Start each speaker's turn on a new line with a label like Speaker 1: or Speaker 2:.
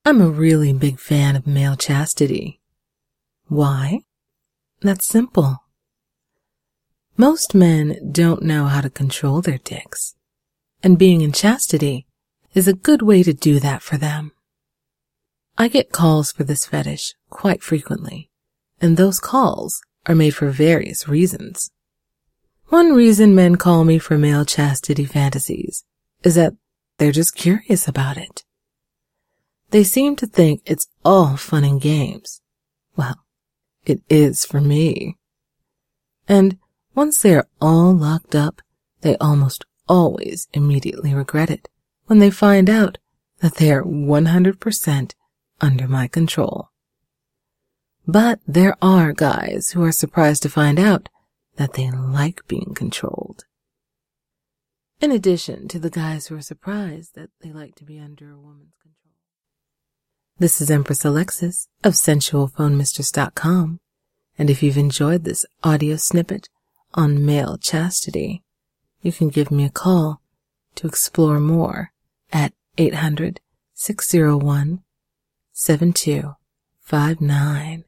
Speaker 1: I'm a really big fan of male chastity. Why? That's simple. Most men don't know how to control their dicks, and being in chastity is a good way to do that for them. I get calls for this fetish quite frequently, and those calls are made for various reasons. One reason men call me for male chastity fantasies is that they're just curious about it. They seem to think it's all fun and games. Well, it is for me. And once they are all locked up, they almost always immediately regret it when they find out that they are 100% under my control. But there are guys who are surprised to find out that they like being controlled. In addition to the guys who are surprised that they like to be under a woman's control. This is Empress Alexis of SensualPhoneMistress.com, and if you've enjoyed this audio snippet on male chastity, you can give me a call to explore more at 800-601-7259.